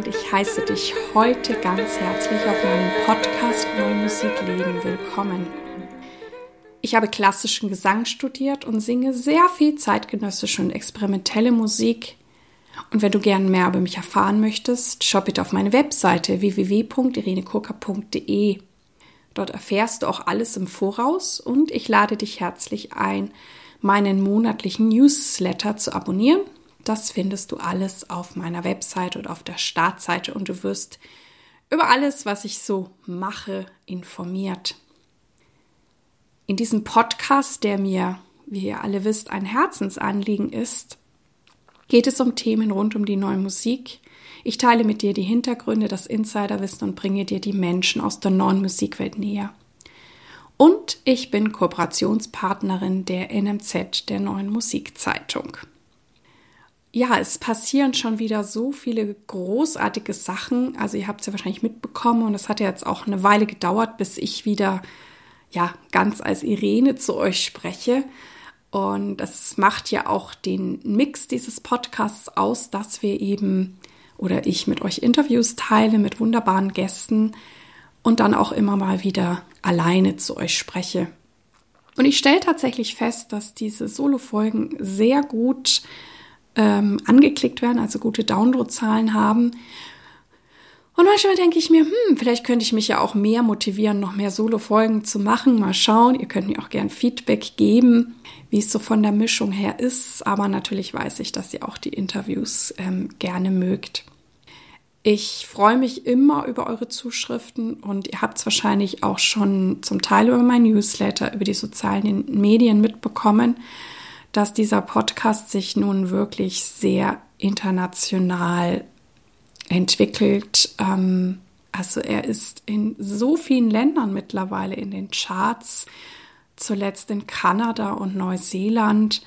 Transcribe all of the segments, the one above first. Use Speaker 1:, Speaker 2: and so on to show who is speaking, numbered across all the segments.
Speaker 1: ich heiße dich heute ganz herzlich auf meinem Podcast Neue Musik Leben willkommen. Ich habe klassischen Gesang studiert und singe sehr viel zeitgenössische und experimentelle Musik. Und wenn du gern mehr über mich erfahren möchtest, schau bitte auf meine Webseite www.irenekurka.de. Dort erfährst du auch alles im Voraus und ich lade dich herzlich ein, meinen monatlichen Newsletter zu abonnieren. Das findest du alles auf meiner Webseite und auf der Startseite und du wirst über alles, was ich so mache, informiert. In diesem Podcast, der mir, wie ihr alle wisst, ein Herzensanliegen ist, geht es um Themen rund um die neue Musik. Ich teile mit dir die Hintergründe, das Insiderwissen und bringe dir die Menschen aus der neuen Musikwelt näher. Und ich bin Kooperationspartnerin der NMZ, der Neuen Musikzeitung. Ja, es passieren schon wieder so viele großartige Sachen. Also ihr habt es ja wahrscheinlich mitbekommen und es hat ja jetzt auch eine Weile gedauert, bis ich wieder ganz als Irene zu euch spreche. Und das macht ja auch den Mix dieses Podcasts aus, dass wir eben oder ich mit euch Interviews teile mit wunderbaren Gästen und dann auch immer mal wieder alleine zu euch spreche. Und ich stelle tatsächlich fest, dass diese Solo-Folgen sehr gut angeklickt werden, also gute Downloadzahlen haben. Und manchmal denke ich mir, vielleicht könnte ich mich ja auch mehr motivieren, noch mehr Solo-Folgen zu machen. Mal schauen, ihr könnt mir auch gern Feedback geben, wie es so von der Mischung her ist. Aber natürlich weiß ich, dass ihr auch die Interviews gerne mögt. Ich freue mich immer über eure Zuschriften und ihr habt es wahrscheinlich auch schon zum Teil über mein Newsletter, über die sozialen Medien mitbekommen, dass dieser Podcast sich nun wirklich sehr international entwickelt. Also er ist in so vielen Ländern mittlerweile in den Charts, zuletzt in Kanada und Neuseeland.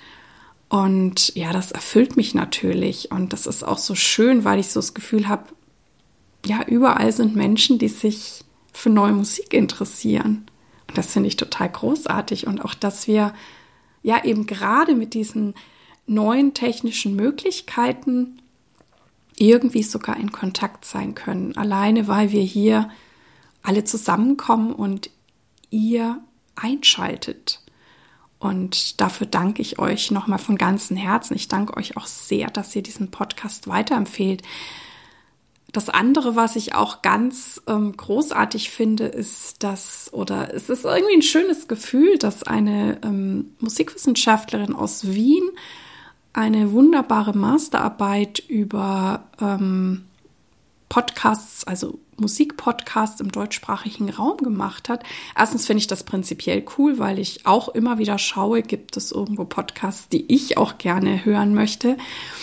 Speaker 1: Und ja, das erfüllt mich natürlich. Und das ist auch so schön, weil ich so das Gefühl habe, ja, überall sind Menschen, die sich für neue Musik interessieren. Und das finde ich total großartig. Und auch, dass wir ja eben gerade mit diesen neuen technischen Möglichkeiten irgendwie sogar in Kontakt sein können. Alleine, weil wir hier alle zusammenkommen und ihr einschaltet. Und dafür danke ich euch nochmal von ganzem Herzen. Ich danke euch auch sehr, dass ihr diesen Podcast weiterempfehlt. Das andere, was ich auch ganz großartig finde, ist, es ist irgendwie ein schönes Gefühl, dass eine Musikwissenschaftlerin aus Wien eine wunderbare Masterarbeit über Podcasts, also Musikpodcasts im deutschsprachigen Raum gemacht hat. Erstens finde ich das prinzipiell cool, weil ich auch immer wieder schaue, gibt es irgendwo Podcasts, die ich auch gerne hören möchte.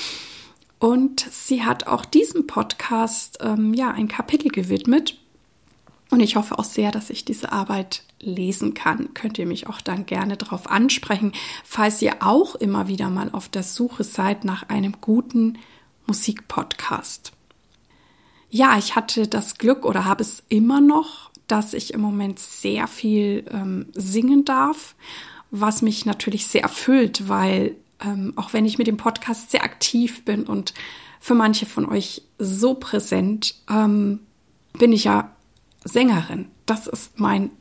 Speaker 1: Und sie hat auch diesem Podcast ein Kapitel gewidmet. Und ich hoffe auch sehr, dass ich diese Arbeit lesen kann. Könnt ihr mich auch dann gerne darauf ansprechen, falls ihr auch immer wieder mal auf der Suche seid nach einem guten Musikpodcast. Ja, ich hatte das Glück oder habe es immer noch, dass ich im Moment sehr viel singen darf, was mich natürlich sehr erfüllt, weil auch wenn ich mit dem Podcast sehr aktiv bin und für manche von euch so präsent, bin ich ja Sängerin. Das ist mein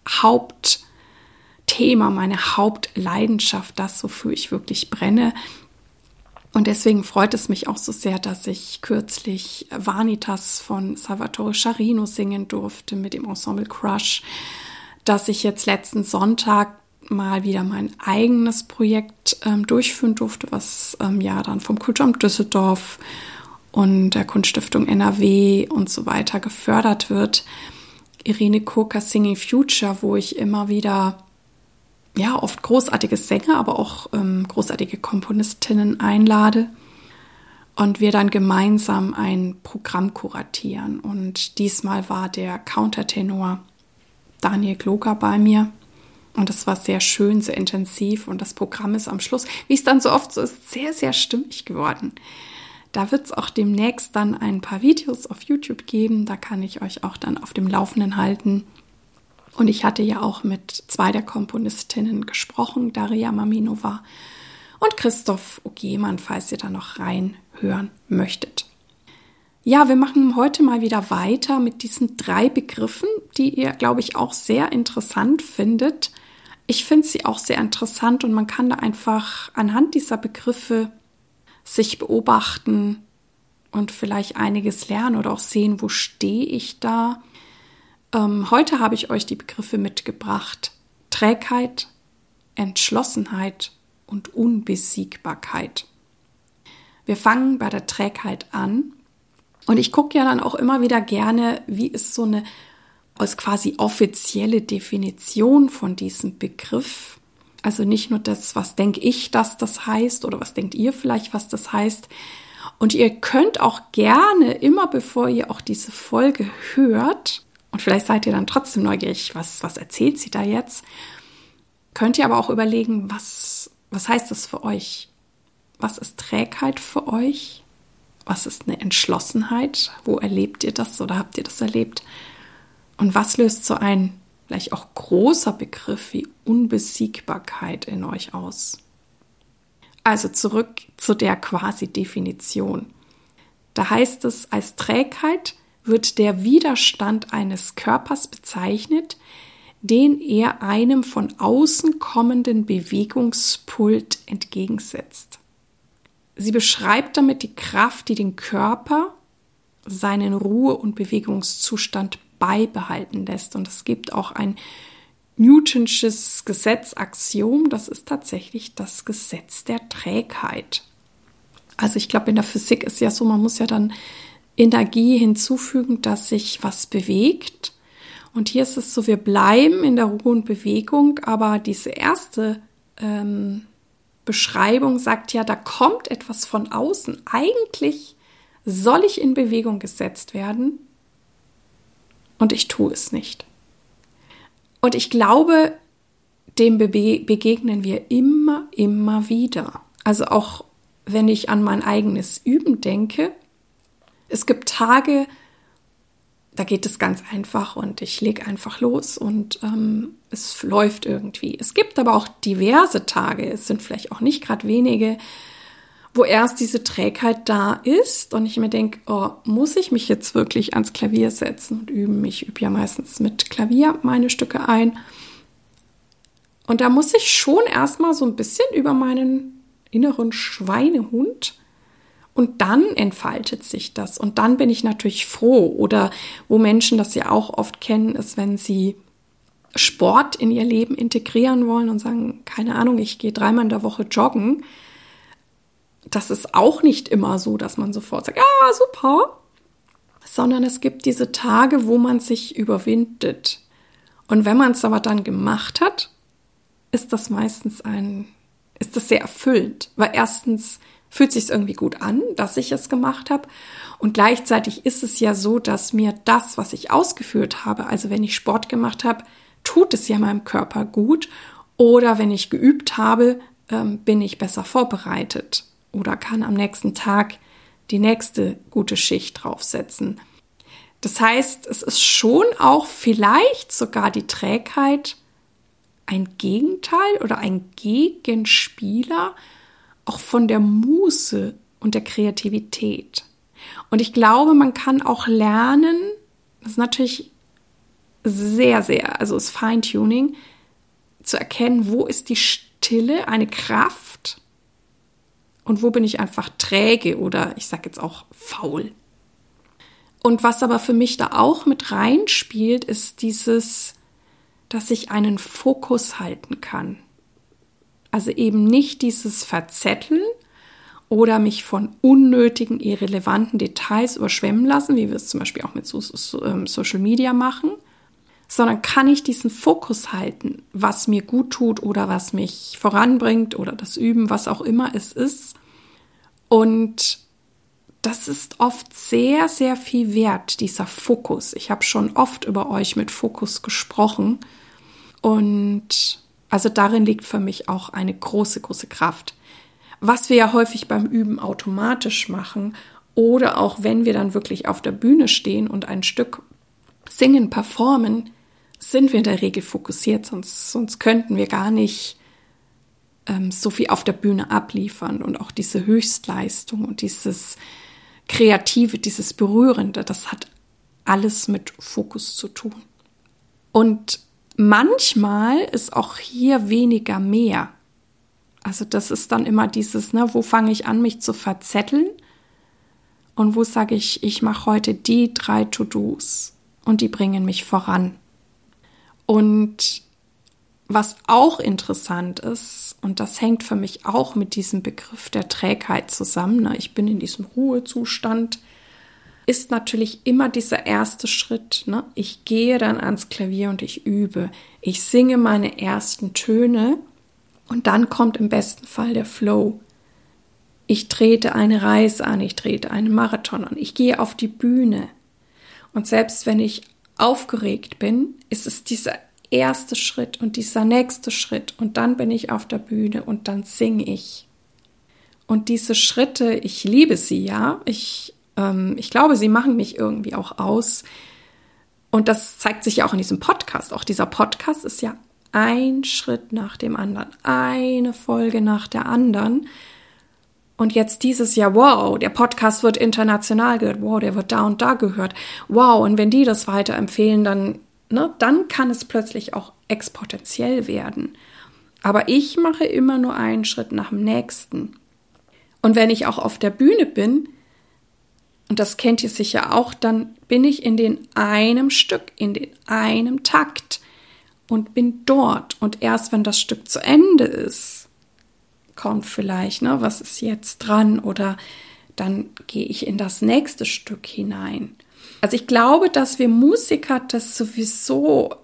Speaker 1: Hauptthema, meine Hauptleidenschaft, das, wofür ich wirklich brenne. Und deswegen freut es mich auch so sehr, dass ich kürzlich Vanitas von Salvatore Scharino singen durfte mit dem Ensemble Crush, dass ich jetzt letzten Sonntag mal wieder mein eigenes Projekt durchführen durfte, was dann vom Kulturamt Düsseldorf und der Kunststiftung NRW und so weiter gefördert wird. Irene Kurka Singing Future, wo ich immer wieder oft großartige Sänger, aber auch großartige Komponistinnen einlade und wir dann gemeinsam ein Programm kuratieren. Und diesmal war der Countertenor Daniel Gloger bei mir. Und das war sehr schön, sehr intensiv. Und das Programm ist am Schluss, wie es dann so oft so ist, sehr, sehr stimmig geworden. Da wird es auch demnächst dann ein paar Videos auf YouTube geben. Da kann ich euch auch dann auf dem Laufenden halten. Und ich hatte ja auch mit 2 der Komponistinnen gesprochen, Daria Maminova und Christoph Oggemann, falls ihr da noch reinhören möchtet. Ja, wir machen heute mal wieder weiter mit diesen 3 Begriffen, die ihr, glaube ich, auch sehr interessant findet. Ich finde sie auch sehr interessant und man kann da einfach anhand dieser Begriffe sich beobachten und vielleicht einiges lernen oder auch sehen, wo stehe ich da. Heute habe ich euch die Begriffe mitgebracht: Trägheit, Entschlossenheit und Unbesiegbarkeit. Wir fangen bei der Trägheit an. Und ich gucke ja dann auch immer wieder gerne, wie ist so eine als quasi offizielle Definition von diesem Begriff. Also nicht nur das, was denke ich, dass das heißt oder was denkt ihr vielleicht, was das heißt. Und ihr könnt auch gerne, immer bevor ihr auch diese Folge hört, und vielleicht seid ihr dann trotzdem neugierig, was erzählt sie da jetzt, könnt ihr aber auch überlegen, was heißt das für euch? Was ist Trägheit für euch? Was ist eine Entschlossenheit? Wo erlebt ihr das oder habt ihr das erlebt? Und was löst so ein vielleicht auch großer Begriff wie Unbesiegbarkeit in euch aus? Also zurück zu der quasi Definition. Da heißt es, als Trägheit wird der Widerstand eines Körpers bezeichnet, den er einem von außen kommenden Bewegungspult entgegensetzt. Sie beschreibt damit die Kraft, die den Körper seinen Ruhe- und Bewegungszustand beibehalten lässt. Und es gibt auch ein Newtonsches Gesetz-Axiom, das ist tatsächlich das Gesetz der Trägheit. Also ich glaube, in der Physik ist ja so, man muss ja dann Energie hinzufügen, dass sich was bewegt. Und hier ist es so, wir bleiben in der Ruhe und Bewegung, aber diese erste Beschreibung sagt ja, da kommt etwas von außen. Eigentlich soll ich in Bewegung gesetzt werden und ich tue es nicht. Und ich glaube, dem begegnen wir immer wieder. Also auch wenn ich an mein eigenes Üben denke. Es gibt Tage, da geht es ganz einfach und ich lege einfach los und es läuft irgendwie. Es gibt aber auch diverse Tage, es sind vielleicht auch nicht gerade wenige, wo erst diese Trägheit da ist und ich mir denke, oh, muss ich mich jetzt wirklich ans Klavier setzen und üben? Ich übe ja meistens mit Klavier meine Stücke ein. Und da muss ich schon erstmal so ein bisschen über meinen inneren Schweinehund. Und dann entfaltet sich das. Und dann bin ich natürlich froh. Oder wo Menschen das ja auch oft kennen, ist, wenn sie Sport in ihr Leben integrieren wollen und sagen, keine Ahnung, ich gehe 3-mal in der Woche joggen. Das ist auch nicht immer so, dass man sofort sagt, ja, super. Sondern es gibt diese Tage, wo man sich überwindet. Und wenn man es aber dann gemacht hat, ist das meistens ist das sehr erfüllend. Weil erstens fühlt sich irgendwie gut an, dass ich es gemacht habe. Und gleichzeitig ist es ja so, dass mir das, was ich ausgeführt habe, also wenn ich Sport gemacht habe, tut es ja meinem Körper gut. Oder wenn ich geübt habe, bin ich besser vorbereitet oder kann am nächsten Tag die nächste gute Schicht draufsetzen. Das heißt, es ist schon auch vielleicht sogar die Trägheit ein Gegenteil oder ein Gegenspieler auch von der Muße und der Kreativität. Und ich glaube, man kann auch lernen, das ist natürlich also ist Feintuning, zu erkennen, wo ist die Stille, eine Kraft und wo bin ich einfach träge oder ich sage jetzt auch faul. Und was aber für mich da auch mit reinspielt, ist dieses, dass ich einen Fokus halten kann. Also eben nicht dieses Verzetteln oder mich von unnötigen, irrelevanten Details überschwemmen lassen, wie wir es zum Beispiel auch mit Social Media machen, sondern kann ich diesen Fokus halten, was mir gut tut oder was mich voranbringt oder das Üben, was auch immer es ist. Und das ist oft sehr, sehr viel wert, dieser Fokus. Ich habe schon oft über euch mit Fokus gesprochen und also darin liegt für mich auch eine große, große Kraft. Was wir ja häufig beim Üben automatisch machen oder auch wenn wir dann wirklich auf der Bühne stehen und ein Stück singen, performen, sind wir in der Regel fokussiert, sonst könnten wir gar nicht so viel auf der Bühne abliefern und auch diese Höchstleistung und dieses Kreative, dieses Berührende, das hat alles mit Fokus zu tun. Und manchmal ist auch hier weniger mehr. Also das ist dann immer dieses, wo fange ich an, mich zu verzetteln und wo sage ich, ich mache heute die 3 To-Dos und die bringen mich voran. Und was auch interessant ist, und das hängt für mich auch mit diesem Begriff der Trägheit zusammen, ich bin in diesem Ruhezustand, ist natürlich immer dieser erste Schritt. Ich gehe dann ans Klavier und ich übe. Ich singe meine ersten Töne und dann kommt im besten Fall der Flow. Ich trete eine Reise an, ich trete einen Marathon an, ich gehe auf die Bühne. Und selbst wenn ich aufgeregt bin, ist es dieser erste Schritt und dieser nächste Schritt und dann bin ich auf der Bühne und dann singe ich. Und diese Schritte, ich liebe sie, ja, ich glaube, sie machen mich irgendwie auch aus. Und das zeigt sich ja auch in diesem Podcast. Auch dieser Podcast ist ja ein Schritt nach dem anderen, eine Folge nach der anderen. Und jetzt dieses Jahr, wow, der Podcast wird international gehört, wow, der wird da und da gehört, wow, und wenn die das weiterempfehlen, dann kann es plötzlich auch exponentiell werden. Aber ich mache immer nur einen Schritt nach dem nächsten. Und wenn ich auch auf der Bühne bin, und das kennt ihr sicher auch, dann bin ich in den einem Stück, in den einem Takt und bin dort. Und erst wenn das Stück zu Ende ist, kommt vielleicht, was ist jetzt dran? Oder dann gehe ich in das nächste Stück hinein. Also ich glaube, dass wir Musiker das sowieso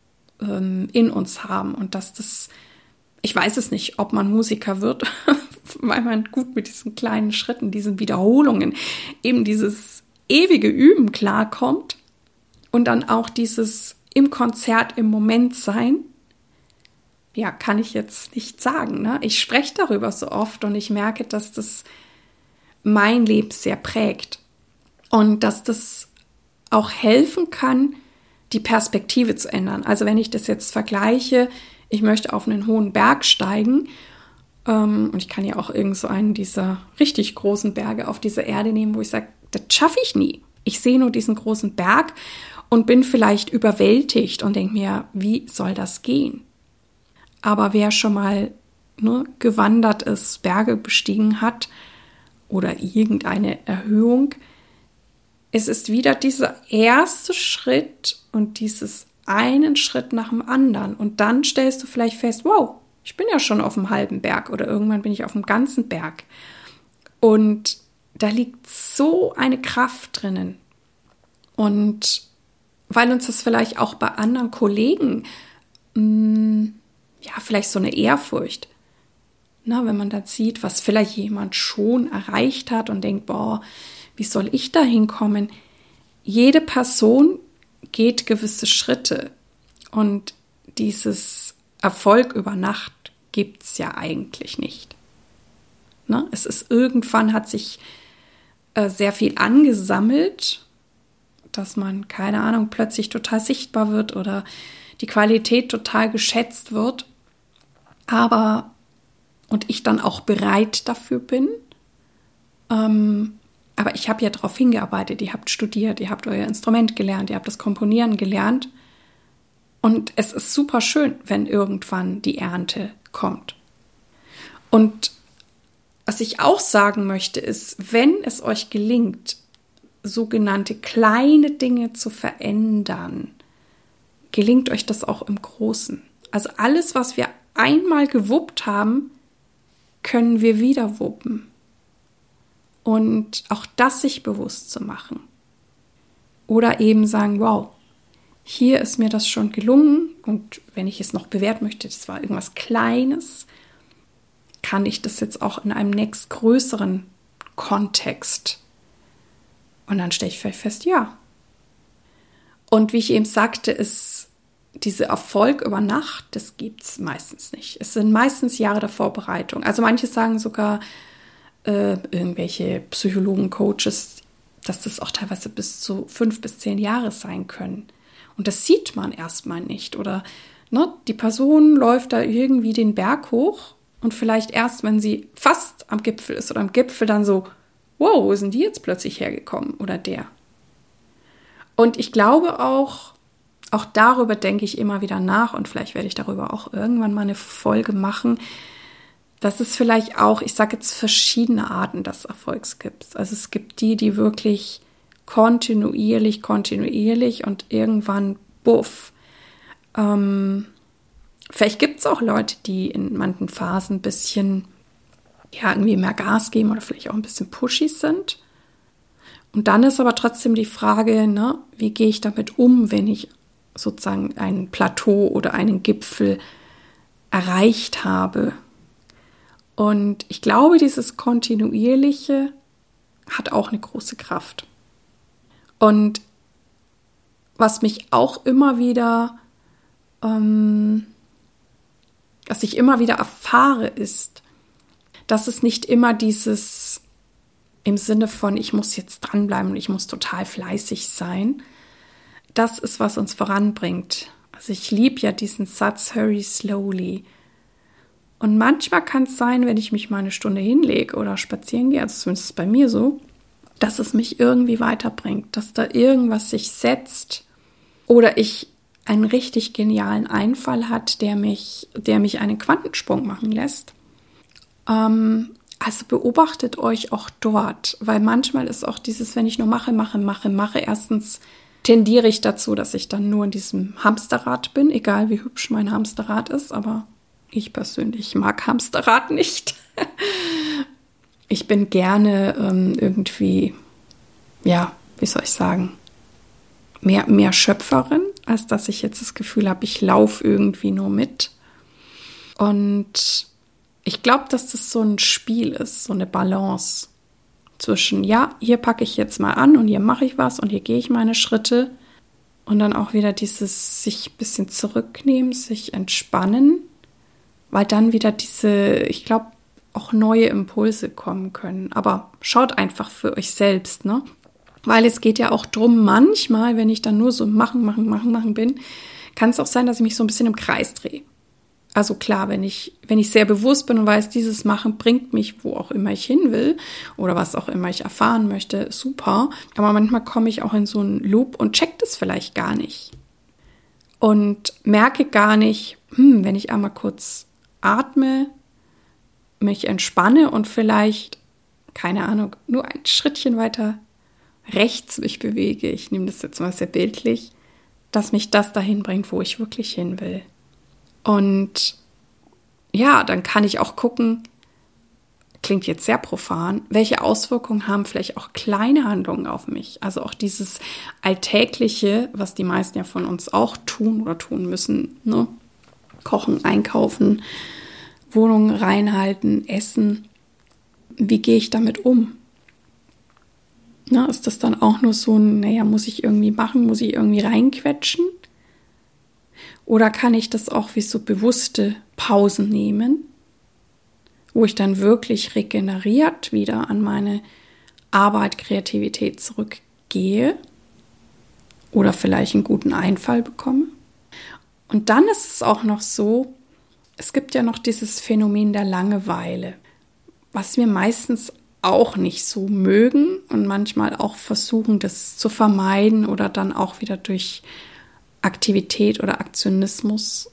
Speaker 1: in uns haben und dass das, ich weiß es nicht, ob man Musiker wird, weil man gut mit diesen kleinen Schritten, diesen Wiederholungen, eben dieses ewige Üben klarkommt und dann auch dieses im Konzert im Moment sein. Ja, kann ich jetzt nicht sagen. Ich spreche darüber so oft und ich merke, dass das mein Leben sehr prägt und dass das auch helfen kann, die Perspektive zu ändern. Also wenn ich das jetzt vergleiche, ich möchte auf einen hohen Berg steigen und ich kann ja auch irgend so einen dieser richtig großen Berge auf dieser Erde nehmen, wo ich sage, das schaffe ich nie. Ich sehe nur diesen großen Berg und bin vielleicht überwältigt und denke mir, wie soll das gehen? Aber wer schon mal gewandert ist, Berge bestiegen hat oder irgendeine Erhöhung, es ist wieder dieser erste Schritt und dieses einen Schritt nach dem anderen. Und dann stellst du vielleicht fest, wow, ich bin ja schon auf dem halben Berg oder irgendwann bin ich auf dem ganzen Berg. Und da liegt so eine Kraft drinnen. Und weil uns das vielleicht auch bei anderen Kollegen, vielleicht so eine Ehrfurcht, wenn man dann sieht, was vielleicht jemand schon erreicht hat und denkt, boah, wie soll ich da hinkommen? Jede Person geht gewisse Schritte und dieses Erfolg über Nacht gibt es ja eigentlich nicht. Es ist irgendwann hat sich sehr viel angesammelt, dass man, keine Ahnung, plötzlich total sichtbar wird oder die Qualität total geschätzt wird. Und ich dann auch bereit dafür bin. Aber ich habe ja darauf hingearbeitet, ihr habt studiert, ihr habt euer Instrument gelernt, ihr habt das Komponieren gelernt. Und es ist super schön, wenn irgendwann die Ernte kommt. Und was ich auch sagen möchte, ist, wenn es euch gelingt, sogenannte kleine Dinge zu verändern, gelingt euch das auch im Großen. Also alles, was wir einmal gewuppt haben, können wir wieder wuppen. Und auch das sich bewusst zu machen. Oder eben sagen, wow, hier ist mir das schon gelungen und wenn ich es noch bewerten möchte, das war irgendwas Kleines, kann ich das jetzt auch in einem nächstgrößeren Kontext. Und dann stelle ich vielleicht fest, ja. Und wie ich eben sagte, ist dieser Erfolg über Nacht, das gibt es meistens nicht. Es sind meistens Jahre der Vorbereitung. Also manche sagen sogar, irgendwelche Psychologen, Coaches, dass das auch teilweise bis zu 5 bis 10 Jahre sein können. Und das sieht man erstmal nicht. Oder die Person läuft da irgendwie den Berg hoch und vielleicht erst, wenn sie fast am Gipfel ist oder am Gipfel dann so, wow, wo sind die jetzt plötzlich hergekommen oder der? Und ich glaube auch darüber denke ich immer wieder nach und vielleicht werde ich darüber auch irgendwann mal eine Folge machen, dass es vielleicht auch, ich sage jetzt, verschiedene Arten des Erfolgs gibt. Also es gibt die wirklich kontinuierlich und irgendwann buff. Vielleicht gibt es auch Leute, die in manchen Phasen ein bisschen irgendwie mehr Gas geben oder vielleicht auch ein bisschen pushy sind. Und dann ist aber trotzdem die Frage, ne, wie gehe ich damit um, wenn ich sozusagen ein Plateau oder einen Gipfel erreicht habe. Und ich glaube, dieses Kontinuierliche hat auch eine große Kraft. Und was mich auch immer wieder, was ich immer wieder erfahre, ist, dass es nicht immer dieses im Sinne von, ich muss jetzt dranbleiben und ich muss total fleißig sein, das ist, was uns voranbringt. Also ich liebe ja diesen Satz, hurry slowly. Und manchmal kann es sein, wenn ich mich mal eine Stunde hinlege oder spazieren gehe, also zumindest ist es bei mir so, dass es mich irgendwie weiterbringt, dass da irgendwas sich setzt oder ich einen richtig genialen Einfall hat, der mich einen Quantensprung machen lässt. Also beobachtet euch auch dort, weil manchmal ist auch dieses, wenn ich nur mache. Erstens tendiere ich dazu, dass ich dann nur in diesem Hamsterrad bin, egal wie hübsch mein Hamsterrad ist, aber ich persönlich mag Hamsterrad nicht. Ich bin gerne irgendwie, ja, wie soll ich sagen, mehr Schöpferin, als dass ich jetzt das Gefühl habe, ich laufe irgendwie nur mit. Und ich glaube, dass das so ein Spiel ist, so eine Balance zwischen, ja, hier packe ich jetzt mal an und hier mache ich was und hier gehe ich meine Schritte und dann auch wieder dieses sich ein bisschen zurücknehmen, sich entspannen, weil dann wieder ich glaube, auch neue Impulse kommen können. Aber schaut einfach für euch selbst, ne? Weil es geht ja auch drum, manchmal, wenn ich dann nur so machen bin, kann es auch sein, dass ich mich so ein bisschen im Kreis drehe. Also klar, wenn ich sehr bewusst bin und weiß, dieses Machen bringt mich, wo auch immer ich hin will oder was auch immer ich erfahren möchte, super. Aber manchmal komme ich auch in so einen Loop und check das vielleicht gar nicht. Und merke gar nicht, wenn ich einmal kurz atme, mich entspanne und vielleicht, keine Ahnung, nur ein Schrittchen weiter rechts mich bewege, ich nehme das jetzt mal sehr bildlich, dass mich das dahin bringt, wo ich wirklich hin will. Und ja, dann kann ich auch gucken, klingt jetzt sehr profan, welche Auswirkungen haben vielleicht auch kleine Handlungen auf mich? Also auch dieses Alltägliche, was die meisten ja von uns auch tun oder tun müssen, ne? Kochen, einkaufen, Wohnung reinhalten, essen. Wie gehe ich damit um? Na, ist das dann auch nur so ein, muss ich irgendwie machen, muss ich irgendwie reinquetschen? Oder kann ich das auch wie so bewusste Pausen nehmen, wo ich dann wirklich regeneriert wieder an meine Arbeit, Kreativität zurückgehe oder vielleicht einen guten Einfall bekomme? Und dann ist es auch noch so, es gibt ja noch dieses Phänomen der Langeweile, was wir meistens auch nicht so mögen und manchmal auch versuchen, das zu vermeiden oder dann auch wieder durch Aktivität oder Aktionismus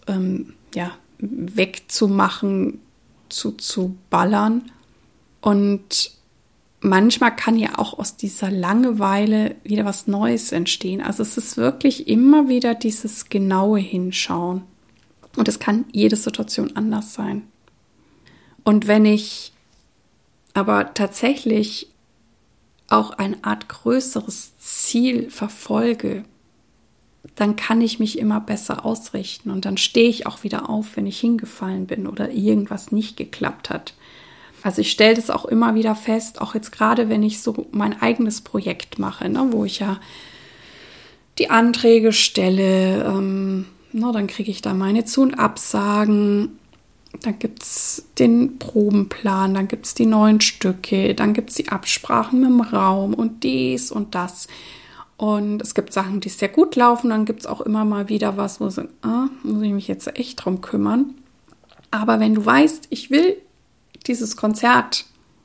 Speaker 1: wegzumachen, zu ballern. Und manchmal kann ja auch aus dieser Langeweile wieder was Neues entstehen. Also es ist wirklich immer wieder dieses genaue Hinschauen. Und es kann jede Situation anders sein. Und wenn ich aber tatsächlich auch eine Art größeres Ziel verfolge, dann kann ich mich immer besser ausrichten und dann stehe ich auch wieder auf, wenn ich hingefallen bin oder irgendwas nicht geklappt hat. Also ich stelle das auch immer wieder fest, auch jetzt gerade, wenn ich so mein eigenes Projekt mache, ne, wo ich ja die Anträge stelle, dann kriege ich da meine Zu- und Absagen, dann gibt es den Probenplan, dann gibt es die neuen Stücke, dann gibt es die Absprachen mit dem Raum und dies und das. Und es gibt Sachen, die sehr gut laufen, dann gibt es auch immer mal wieder was, wo so, muss ich mich jetzt echt drum kümmern. Aber wenn du weißt, ich will dieses Konzert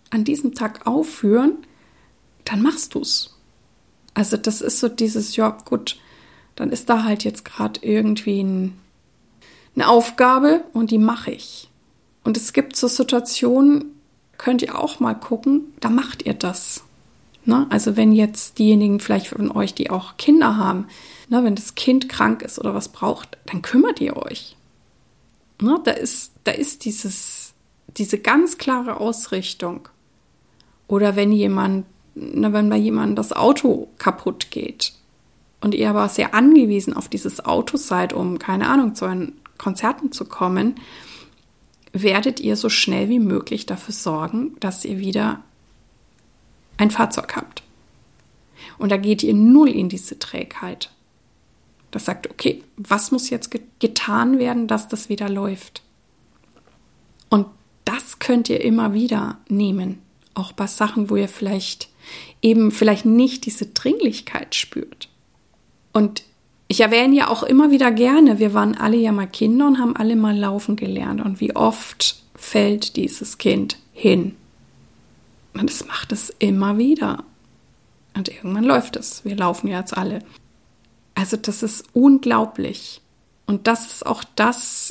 Speaker 1: an diesem Tag aufführen, dann machst du es. Also das ist so dieses, ja gut, dann ist da halt jetzt gerade irgendwie eine Aufgabe und die mache ich. Und es gibt so Situationen, könnt ihr auch mal gucken, da macht ihr das. Ne? Also wenn jetzt diejenigen vielleicht von euch, die auch Kinder haben, ne, wenn das Kind krank ist oder was braucht, dann kümmert ihr euch. Ne? Da ist diese ganz klare Ausrichtung. Oder wenn bei jemandem das Auto kaputt geht und ihr aber sehr angewiesen auf dieses Auto seid, um, keine Ahnung, zu euren Konzerten zu kommen, werdet ihr so schnell wie möglich dafür sorgen, dass ihr wieder ein Fahrzeug habt. Und da geht ihr null in diese Trägheit. Das sagt, okay, was muss jetzt getan werden, dass das wieder läuft? Und das könnt ihr immer wieder nehmen. Auch bei Sachen, wo ihr vielleicht nicht diese Dringlichkeit spürt. Und ich erwähne ja auch immer wieder gerne, wir waren alle ja mal Kinder und haben alle mal laufen gelernt. Und wie oft fällt dieses Kind hin? Und es macht es immer wieder. Und irgendwann läuft es. Wir laufen ja jetzt alle. Also das ist unglaublich. Und das ist auch das,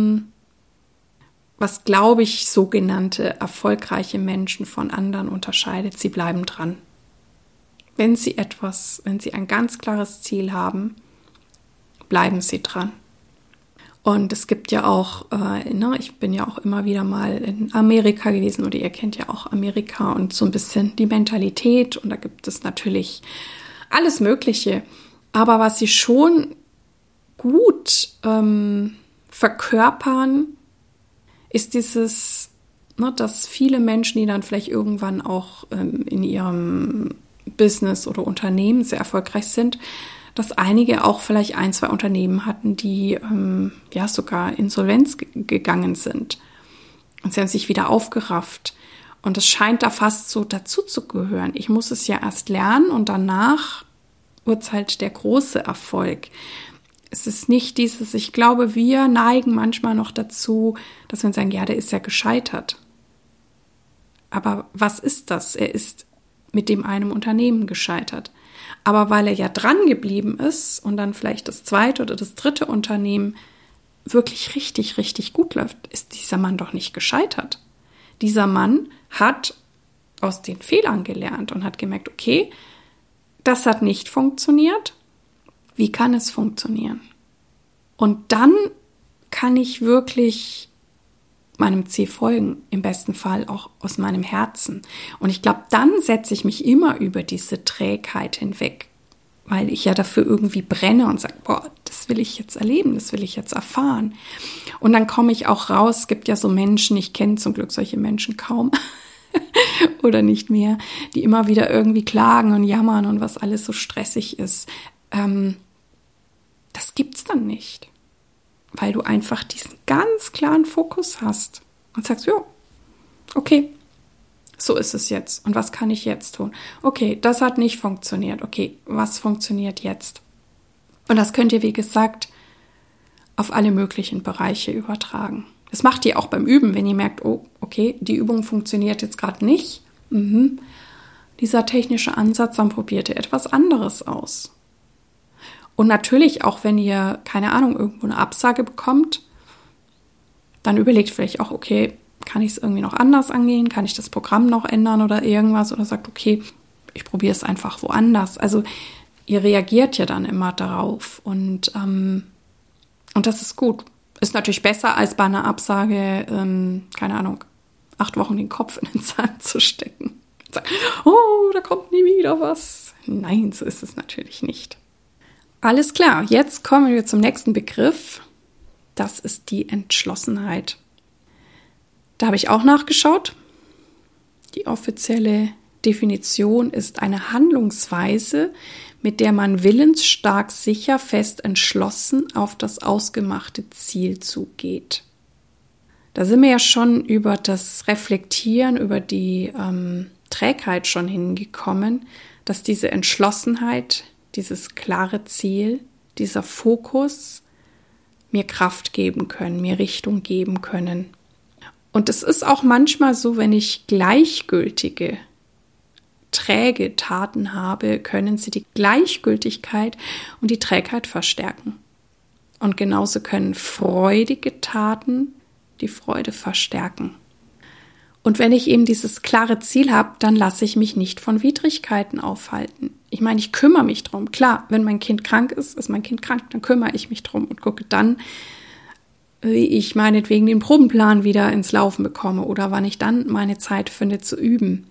Speaker 1: was, glaube ich, sogenannte erfolgreiche Menschen von anderen unterscheidet. Sie bleiben dran. Wenn sie ein ganz klares Ziel haben, bleiben sie dran. Und es gibt ja auch, ich bin ja auch immer wieder mal in Amerika gewesen oder ihr kennt ja auch Amerika und so ein bisschen die Mentalität und da gibt es natürlich alles Mögliche. Aber was sie schon gut verkörpern, ist dieses, dass viele Menschen, die dann vielleicht irgendwann auch in ihrem Business oder Unternehmen sehr erfolgreich sind, dass einige auch vielleicht 1, 2 Unternehmen hatten, die sogar Insolvenz gegangen sind. Und sie haben sich wieder aufgerafft. Und es scheint da fast so dazu zu gehören. Ich muss es ja erst lernen und danach wird es halt der große Erfolg. Es ist nicht dieses, ich glaube, wir neigen manchmal noch dazu, dass wir sagen, ja, der ist ja gescheitert. Aber was ist das? Er ist mit dem einem Unternehmen gescheitert. Aber weil er ja dran geblieben ist und dann vielleicht das 2. oder das 3. Unternehmen wirklich richtig, richtig gut läuft, ist dieser Mann doch nicht gescheitert. Dieser Mann hat aus den Fehlern gelernt und hat gemerkt, okay, das hat nicht funktioniert. Wie kann es funktionieren? Und dann kann ich wirklich meinem Ziel folgen, im besten Fall auch aus meinem Herzen. Und ich glaube, dann setze ich mich immer über diese Trägheit hinweg, weil ich ja dafür irgendwie brenne und sage, boah, das will ich jetzt erleben, das will ich jetzt erfahren. Und dann komme ich auch raus, es gibt ja so Menschen, ich kenne zum Glück solche Menschen kaum oder nicht mehr, die immer wieder irgendwie klagen und jammern und was alles so stressig ist. Das gibt's dann nicht. Weil du einfach diesen ganz klaren Fokus hast und sagst, ja, okay, so ist es jetzt. Und was kann ich jetzt tun? Okay, das hat nicht funktioniert. Okay, was funktioniert jetzt? Und das könnt ihr, wie gesagt, auf alle möglichen Bereiche übertragen. Das macht ihr auch beim Üben, wenn ihr merkt, oh, okay, die Übung funktioniert jetzt gerade nicht. Dieser technische Ansatz, dann probiert ihr etwas anderes aus. Und natürlich auch, wenn ihr, keine Ahnung, irgendwo eine Absage bekommt, dann überlegt vielleicht auch, okay, kann ich es irgendwie noch anders angehen? Kann ich das Programm noch ändern oder irgendwas? Oder sagt, okay, ich probiere es einfach woanders. Also ihr reagiert ja dann immer darauf und das ist gut. Ist natürlich besser, als bei einer Absage, keine Ahnung, 8 Wochen den Kopf in den Sand zu stecken. Und sagen, oh, da kommt nie wieder was. Nein, so ist es natürlich nicht. Alles klar, jetzt kommen wir zum nächsten Begriff. Das ist die Entschlossenheit. Da habe ich auch nachgeschaut. Die offizielle Definition ist eine Handlungsweise, mit der man willensstark, sicher, fest entschlossen auf das ausgemachte Ziel zugeht. Da sind wir ja schon über das Reflektieren, über die Trägheit schon hingekommen, dass diese Entschlossenheit, dieses klare Ziel, dieser Fokus mir Kraft geben können, mir Richtung geben können. Und es ist auch manchmal so, wenn ich gleichgültige, träge Taten habe, können sie die Gleichgültigkeit und die Trägheit verstärken. Und genauso können freudige Taten die Freude verstärken. Und wenn ich eben dieses klare Ziel habe, dann lasse ich mich nicht von Widrigkeiten aufhalten. Ich meine, ich kümmere mich drum. Klar, wenn mein Kind krank ist, ist mein Kind krank, dann kümmere ich mich drum und gucke dann, wie ich meinetwegen den Probenplan wieder ins Laufen bekomme oder wann ich dann meine Zeit finde zu üben.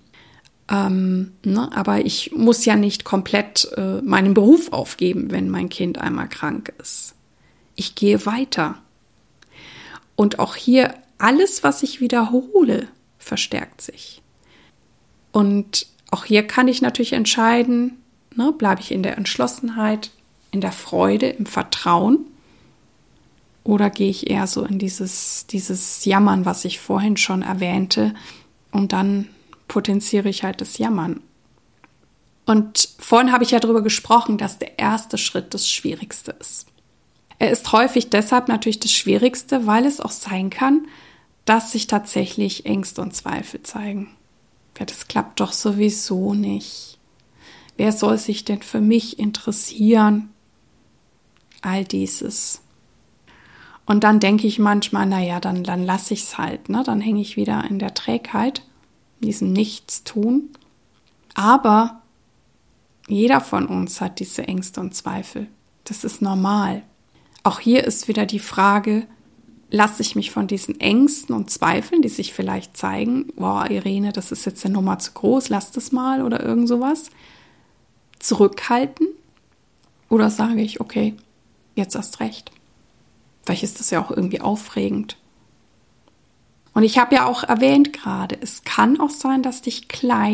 Speaker 1: Aber ich muss ja nicht komplett meinen Beruf aufgeben, wenn mein Kind einmal krank ist. Ich gehe weiter. Und auch hier alles, was ich wiederhole, verstärkt sich. Und auch hier kann ich natürlich entscheiden, bleibe ich in der Entschlossenheit, in der Freude, im Vertrauen oder gehe ich eher so in dieses Jammern, was ich vorhin schon erwähnte, und dann potenziere ich halt das Jammern. Und vorhin habe ich ja darüber gesprochen, dass der erste Schritt das Schwierigste ist. Er ist häufig deshalb natürlich das Schwierigste, weil es auch sein kann, dass sich tatsächlich Ängste und Zweifel zeigen. Ja, das klappt doch sowieso nicht. Wer soll sich denn für mich interessieren? All dieses. Und dann denke ich manchmal, dann lasse ich es halt. Dann hänge ich wieder in der Trägheit, in diesem Nichtstun. Aber jeder von uns hat diese Ängste und Zweifel. Das ist normal. Auch hier ist wieder die Frage, lasse ich mich von diesen Ängsten und Zweifeln, die sich vielleicht zeigen, boah, Irene, das ist jetzt eine Nummer zu groß, lass das mal oder irgend sowas, zurückhalten? Oder sage ich, okay, jetzt erst recht. Vielleicht ist das ja auch irgendwie aufregend. Und ich habe ja auch erwähnt gerade, es kann auch sein, dass dich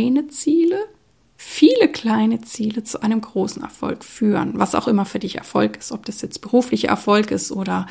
Speaker 1: viele kleine Ziele zu einem großen Erfolg führen. Was auch immer für dich Erfolg ist, ob das jetzt beruflicher Erfolg ist oder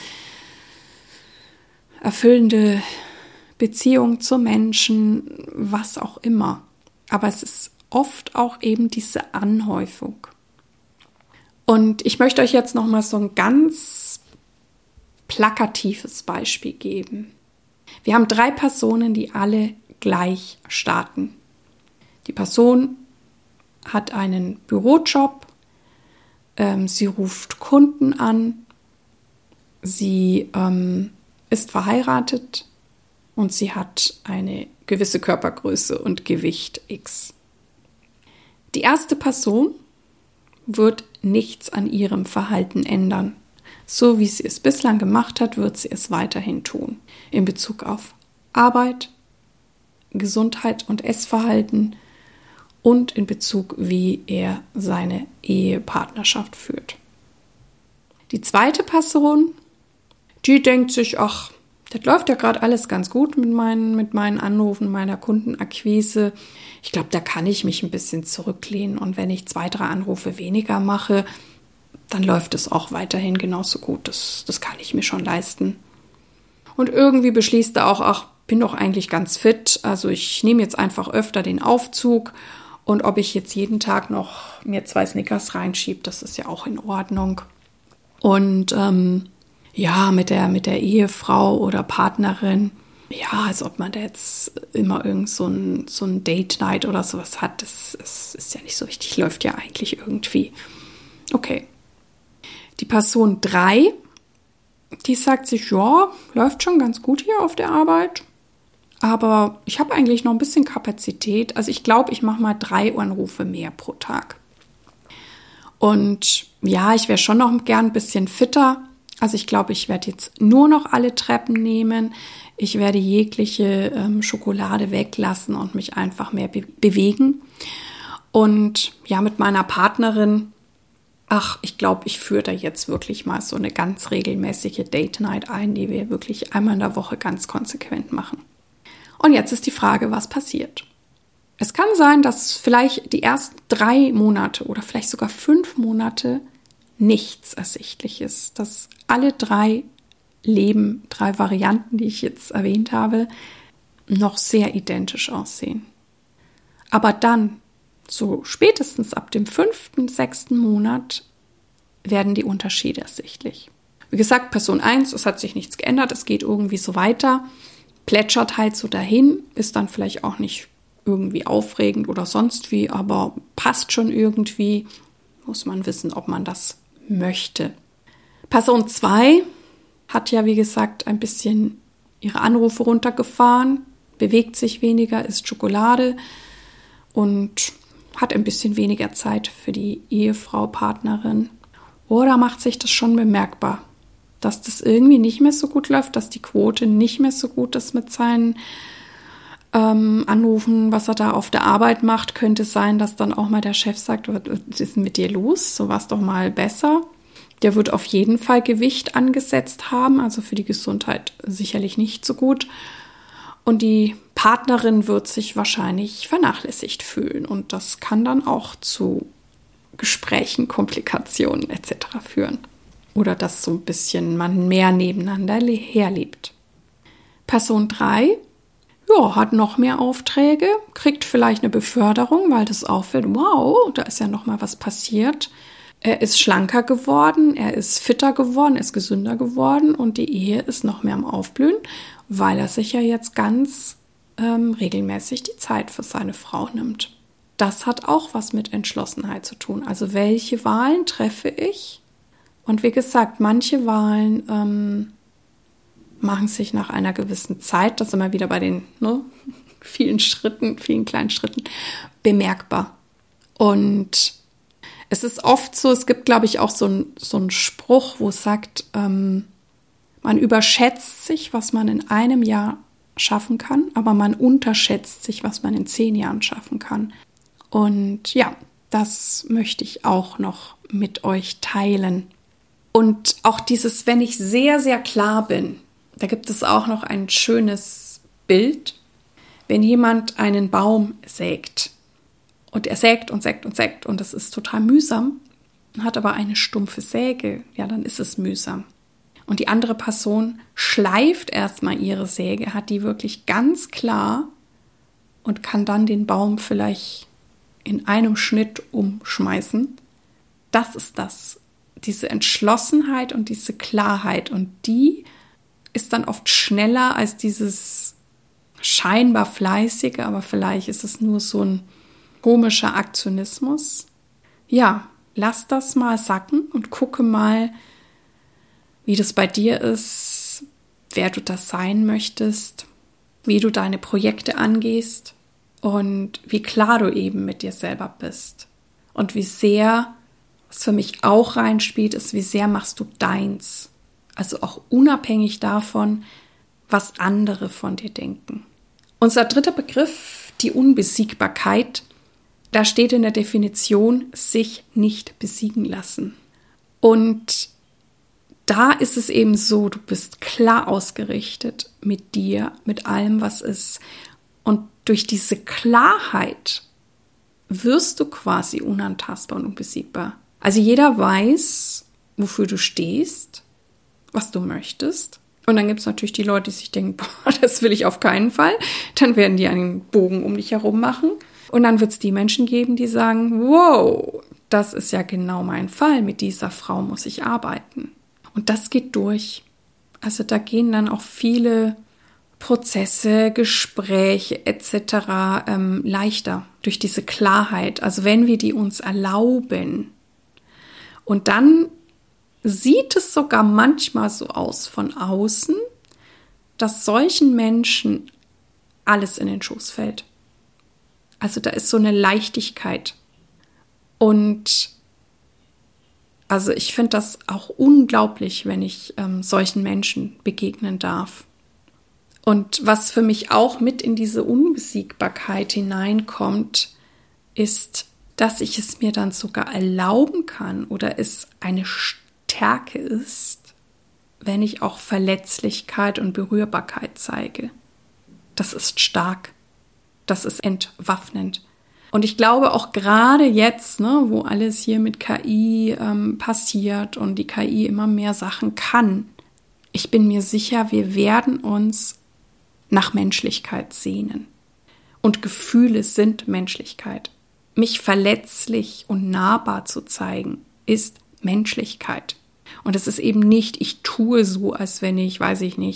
Speaker 1: erfüllende Beziehung zu Menschen, was auch immer. Aber es ist oft auch eben diese Anhäufung. Und ich möchte euch jetzt nochmal so ein ganz plakatives Beispiel geben. Wir haben 3 Personen, die alle gleich starten. Die Person hat einen Bürojob, sie ruft Kunden an, sie ist verheiratet und sie hat eine gewisse Körpergröße und Gewicht X. Die erste Person wird nichts an ihrem Verhalten ändern. So wie sie es bislang gemacht hat, wird sie es weiterhin tun. In Bezug auf Arbeit, Gesundheit und Essverhalten und in Bezug, wie er seine Ehepartnerschaft führt. Die zweite Person, die denkt sich, ach, das läuft ja gerade alles ganz gut mit meinen Anrufen, meiner Kundenakquise. Ich glaube, da kann ich mich ein bisschen zurücklehnen. Und wenn ich 2, 3 Anrufe weniger mache, dann läuft es auch weiterhin genauso gut. Das kann ich mir schon leisten. Und irgendwie beschließt er auch, ach, bin doch eigentlich ganz fit. Also ich nehme jetzt einfach öfter den Aufzug. Und ob ich jetzt jeden Tag noch mir 2 Snickers reinschiebe, das ist ja auch in Ordnung. Und mit der Ehefrau oder Partnerin, ja, als ob man da jetzt immer irgend so ein Date-Night oder sowas hat, das ist ja nicht so wichtig, läuft ja eigentlich irgendwie. Okay. Die Person 3, die sagt sich, ja, läuft schon ganz gut hier auf der Arbeit, aber ich habe eigentlich noch ein bisschen Kapazität. Also ich glaube, ich mache mal 3 Anrufe mehr pro Tag. Und ja, ich wäre schon noch gern ein bisschen fitter. Also ich glaube, ich werde jetzt nur noch alle Treppen nehmen. Ich werde jegliche Schokolade weglassen und mich einfach mehr bewegen. Und ja, mit meiner Partnerin, ich glaube, ich führe da jetzt wirklich mal so eine ganz regelmäßige Date-Night ein, die wir wirklich einmal in der Woche ganz konsequent machen. Und jetzt ist die Frage, was passiert? Es kann sein, dass vielleicht die ersten 3 Monate oder vielleicht sogar 5 Monate nichts ersichtlich ist, dass alle 3 Leben, 3 Varianten, die ich jetzt erwähnt habe, noch sehr identisch aussehen. Aber dann, so spätestens ab dem 5., 6. Monat, werden die Unterschiede ersichtlich. Wie gesagt, Person 1, es hat sich nichts geändert, es geht irgendwie so weiter. plätschert halt so dahin, ist dann vielleicht auch nicht irgendwie aufregend oder sonst wie, aber passt schon irgendwie. Muss man wissen, ob man das möchte. Person 2 hat ja, wie gesagt, ein bisschen ihre Anrufe runtergefahren, bewegt sich weniger, isst Schokolade und hat ein bisschen weniger Zeit für die Ehefrau, Partnerin. Oder macht sich das schon bemerkbar, dass das irgendwie nicht mehr so gut läuft, dass die Quote nicht mehr so gut ist mit seinen Anrufen, was er da auf der Arbeit macht. Könnte sein, dass dann auch mal der Chef sagt, was ist denn mit dir los? So war es doch mal besser. Der wird auf jeden Fall Gewicht angesetzt haben, also für die Gesundheit sicherlich nicht so gut. Und die Partnerin wird sich wahrscheinlich vernachlässigt fühlen. Und das kann dann auch zu Gesprächen, Komplikationen etc. führen. Oder dass so ein bisschen man mehr nebeneinander herlebt. Person 3, ja, hat noch mehr Aufträge, kriegt vielleicht eine Beförderung, weil das auffällt, wow, da ist ja noch mal was passiert. Er ist schlanker geworden, er ist fitter geworden, er ist gesünder geworden und die Ehe ist noch mehr am Aufblühen, weil er sich ja jetzt ganz regelmäßig die Zeit für seine Frau nimmt. Das hat auch was mit Entschlossenheit zu tun. Also welche Wahlen treffe ich? Und wie gesagt, manche Wahlen machen sich nach einer gewissen Zeit, das sind wir wieder bei den vielen kleinen Schritten, bemerkbar. Und es ist oft so, es gibt, glaube ich, auch so einen Spruch, wo es sagt, man überschätzt sich, was man in einem Jahr schaffen kann, aber man unterschätzt sich, was man in 10 Jahren schaffen kann. Und ja, das möchte ich auch noch mit euch teilen. Und auch dieses, wenn ich sehr, sehr klar bin, da gibt es auch noch ein schönes Bild, wenn jemand einen Baum sägt und er sägt und sägt und sägt und das ist total mühsam, hat aber eine stumpfe Säge, ja, dann ist es mühsam. Und die andere Person schleift erstmal ihre Säge, hat die wirklich ganz klar und kann dann den Baum vielleicht in einem Schnitt umschmeißen. Das ist das, diese Entschlossenheit und diese Klarheit und die ist dann oft schneller als dieses scheinbar fleißige, aber vielleicht ist es nur so ein komischer Aktionismus. Ja, lass das mal sacken und gucke mal, wie das bei dir ist, wer du das sein möchtest, wie du deine Projekte angehst und wie klar du eben mit dir selber bist. Und wie sehr, was für mich auch reinspielt, ist, wie sehr machst du deins. Also auch unabhängig davon, was andere von dir denken. Unser dritter Begriff, die Unbesiegbarkeit, da steht in der Definition, sich nicht besiegen lassen. Und da ist es eben so, du bist klar ausgerichtet mit dir, mit allem, was ist. Und durch diese Klarheit wirst du quasi unantastbar und unbesiegbar. Also jeder weiß, wofür du stehst, was du möchtest. Und dann gibt es natürlich die Leute, die sich denken, boah, das will ich auf keinen Fall. Dann werden die einen Bogen um dich herum machen. Und dann wird es die Menschen geben, die sagen, wow, das ist ja genau mein Fall. Mit dieser Frau muss ich arbeiten. Und das geht durch. Also da gehen dann auch viele Prozesse, Gespräche etc. Leichter durch diese Klarheit. Also wenn wir die uns erlauben. Und dann sieht es sogar manchmal so aus von außen, dass solchen Menschen alles in den Schoß fällt. Also da ist so eine Leichtigkeit. Und also ich finde das auch unglaublich, wenn ich solchen Menschen begegnen darf. Und was für mich auch mit in diese Unbesiegbarkeit hineinkommt, ist, dass ich es mir dann sogar erlauben kann oder es eine Stärke ist, wenn ich auch Verletzlichkeit und Berührbarkeit zeige. Das ist stark. Das ist entwaffnend. Und ich glaube auch gerade jetzt, wo alles hier mit KI passiert und die KI immer mehr Sachen kann, ich bin mir sicher, wir werden uns nach Menschlichkeit sehnen. Und Gefühle sind Menschlichkeit. Mich verletzlich und nahbar zu zeigen, ist Menschlichkeit. Und es ist eben nicht, ich tue so, als wenn ich, weiß ich nicht,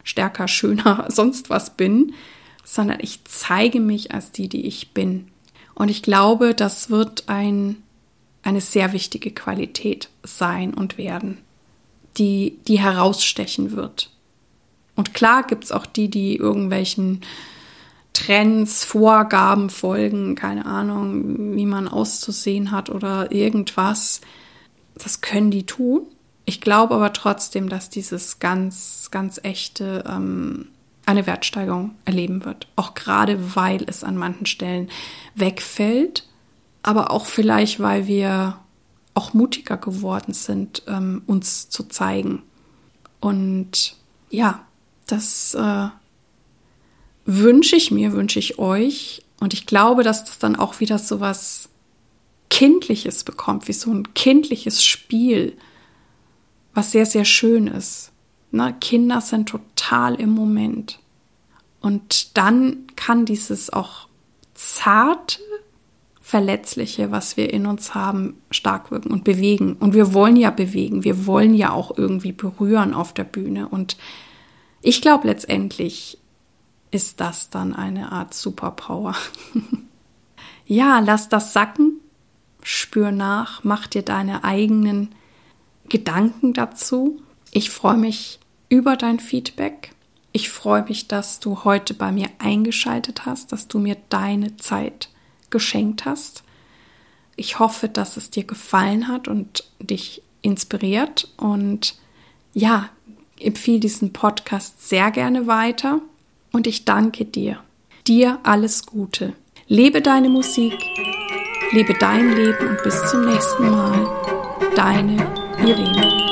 Speaker 1: stärker, schöner, sonst was bin, sondern ich zeige mich als die ich bin. Und ich glaube, das wird eine sehr wichtige Qualität sein und werden, die herausstechen wird. Und klar gibt es auch die irgendwelchen Trends, Vorgaben folgen, keine Ahnung, wie man auszusehen hat oder irgendwas. Das können die tun. Ich glaube aber trotzdem, dass dieses ganz, ganz echte eine Wertsteigerung erleben wird. Auch gerade, weil es an manchen Stellen wegfällt, aber auch vielleicht, weil wir auch mutiger geworden sind, uns zu zeigen. Und ja, das wünsche ich euch. Und ich glaube, dass das dann auch wieder so was Kindliches bekommt, wie so ein kindliches Spiel, was sehr, sehr schön ist. Ne? Kinder sind total im Moment. Und dann kann dieses auch zarte, verletzliche, was wir in uns haben, stark wirken und bewegen. Und wir wollen ja bewegen. Wir wollen ja auch irgendwie berühren auf der Bühne. Und ich glaube, letztendlich ist das dann eine Art Superpower. Ja, lass das sacken, spür nach, mach dir deine eigenen Gedanken dazu. Ich freue mich über dein Feedback. Ich freue mich, dass du heute bei mir eingeschaltet hast, dass du mir deine Zeit geschenkt hast. Ich hoffe, dass es dir gefallen hat und dich inspiriert. Und ja, empfehle diesen Podcast sehr gerne weiter. Und ich danke dir. Dir alles Gute. Lebe deine Musik, lebe dein Leben und bis zum nächsten Mal. Deine Irene.